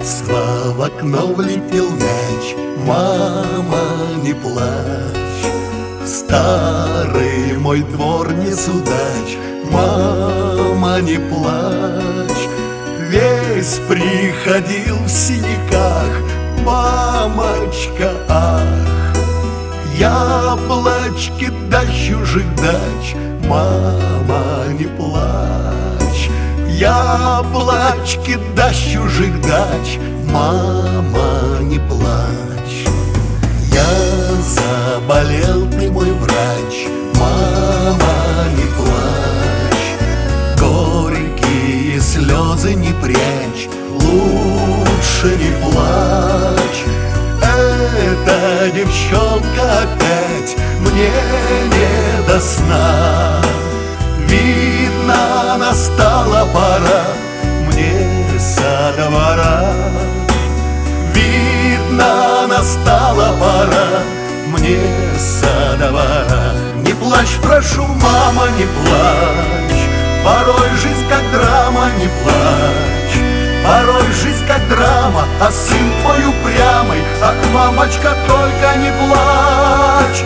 В окно влетел мяч, мама, не плачь. Старый мой двор не судач, мама, не плачь. Весь приходил в синяках, мамочка, ах. Яблочки да чужих дач, мама, не плачь. Яблочки да чужих дач, мама, не плачь. Я заболел, ты мой врач, мама, не плачь. Горькие слезы не прячь, лучше не плачь. Эта девчонка опять мне не до сна. Видно, настала пора мне со двора. Видно, настала пора мне со двора. Не плачь, прошу, мама, не плачь. Порой жизнь как драма, не плачь. Порой жизнь как драма, а сын твой упрямый. Ах, мамочка, только не плачь.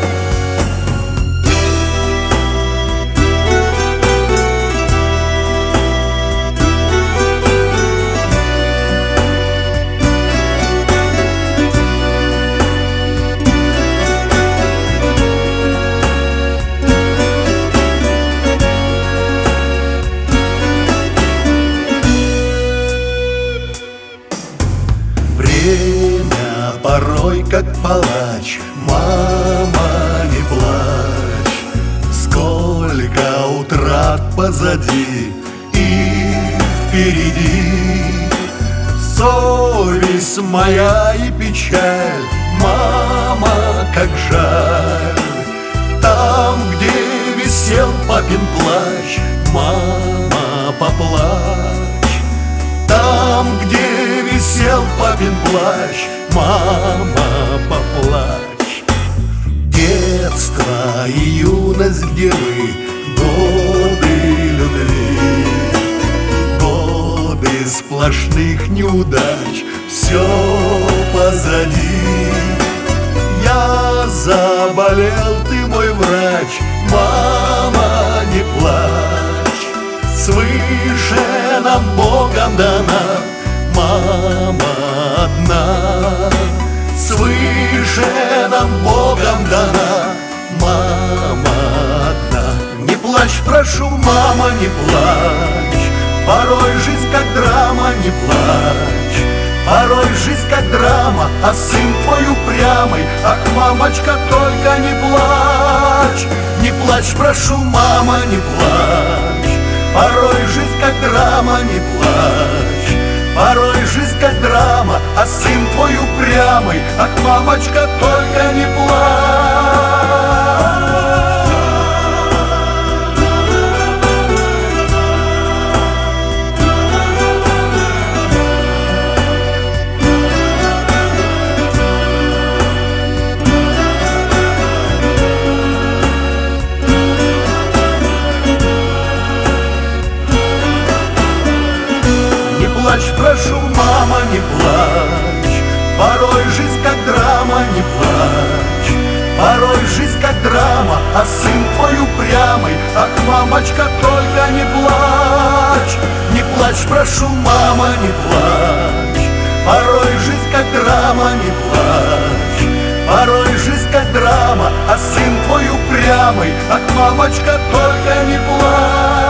Время порой как палач, мама, не плачь. Сколько утрат позади и впереди. Совесть моя и печаль, мама, как жаль. Там, где висел папин плащ, мама, поплачь. Там, где висел папин плащ, мама, поплачь. Детство и юность, где вы, годы любви, годы сплошных неудач, все позади. Я заболел, ты мой врач, мама, не плачь. Свыше нам Богом дана мама одна. Свыше нам Богом дана мама одна. Не плачь, прошу, мама, не плачь. Порой жизнь как драма, не плачь. Порой жизнь как драма, а сын твой упрямый. Ах, мамочка, только не плачь. Не плачь, прошу, мама, не плачь. Порой жизнь как драма, не плачь. Порой жизнь как драма, а сын твой упрямый. Ах, мамочка, только не плачь. Прошу, мама, не плачь. Порой жизнь как драма, не плачь. Порой жизнь как драма, а сын твой упрямый. Ах, мамочка, только не плачь. Не плачь, прошу, мама, не плачь. Порой жизнь как драма, не плачь. Порой жизнь как драма, а сын твой упрямый. Ах, мамочка, только не плачь.